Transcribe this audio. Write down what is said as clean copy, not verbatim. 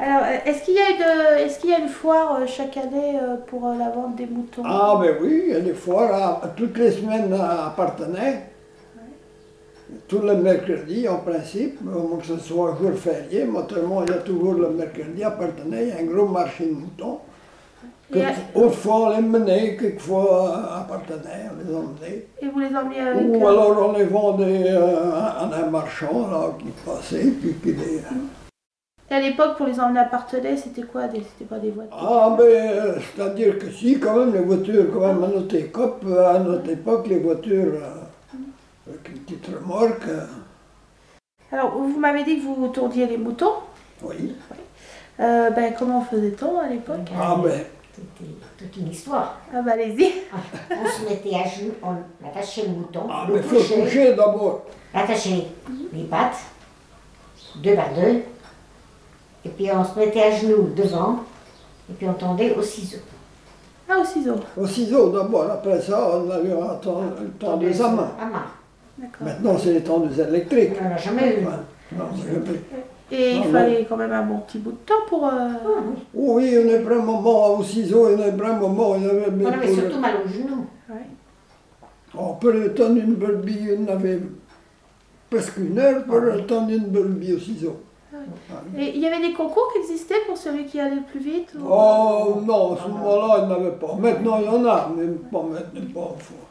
Alors, est-ce qu'il y a une foire chaque année pour la vente des moutons? Ah ben oui, il y a des foires toutes les semaines à Partenay. Tous les mercredis en principe, à moins que ce soit un jour férié, mais autrement il y a toujours le mercredi à Partenay, il y a un gros marché de moutons. Autrefois on les menait, quelquefois à Partenay, on les emmenait. Et vous les emmenez avec... Ou alors on les vendait à un marchand là, qui passait, puis qui les... Et à l'époque, pour les emmener à Partenay, c'était quoi? C'était pas des voitures? Ah ben, c'est-à-dire que si, quand même, les voitures, quand même, à notre époque, les voitures avec une petite remorque. Alors, vous m'avez dit que vous tourniez les moutons. Oui. Comment faisait-on à l'époque? Ah ben. C'était toute une histoire. Ah bah allez-y. On se mettait à genoux, on attachait le mouton. Ah mais il faut coucher d'abord. Attacher les pattes, 2 par 2. Et puis on se mettait à genoux devant. Et puis on tendait au ciseau. Ah, au ciseau. Au ciseau d'abord, après ça, on avait tendu à main. À main. D'accord. Maintenant, c'est les tendeuses électriques. On n'en a jamais eu. Non, jamais. Et il fallait quand même un bon petit bout de temps pour... Oui, il y en avait un moment au ciseau, il y en avait un moment, il y avait... On avait surtout mal aux genoux. Ouais. Pour le tendre une brebis, on avait presque 1 heure pour le tendre une brebis au ciseau. Et il y avait des concours qui existaient pour celui qui allait le plus vite ou... Oh non, à ce moment-là, il n'y en avait pas. Maintenant, il y en a, mais pas maintenant, pas au fond.